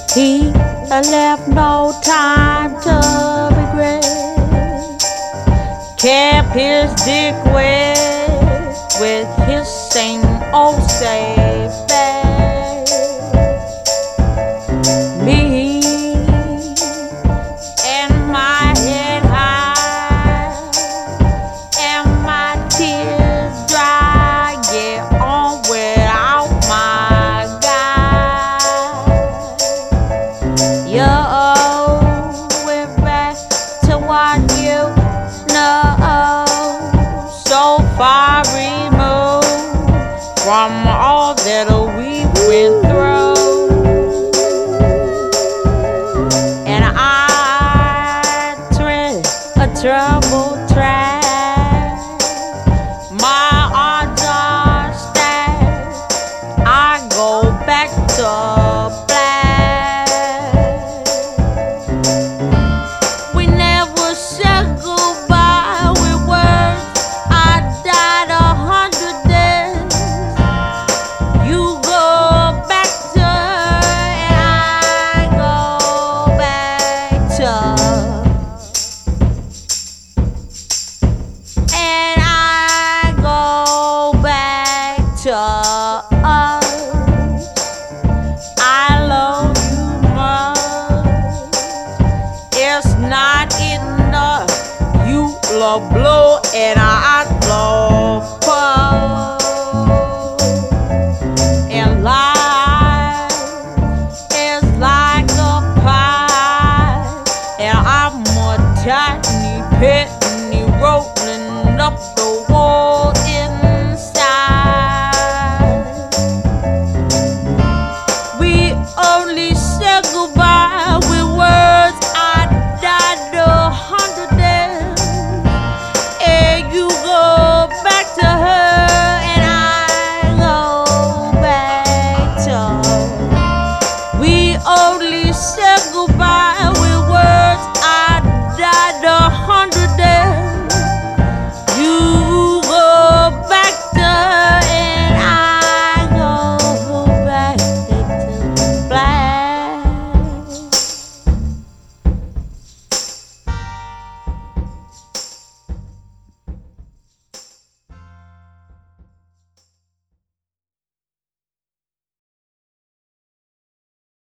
He left no time to regret. Kept his dick wet with his same old safe bag. Me and my head high and my tears dry, yeah, on without my guy. Yo, we're back to what you know, so far removed from all that we went through. And I tread a troubled track. My odds are stacked. I go back to black. We never said goodbye with words. I died 100 days. You go back to, and I go back to, and I go back to us. I love you much. It's not enough. You love blue and I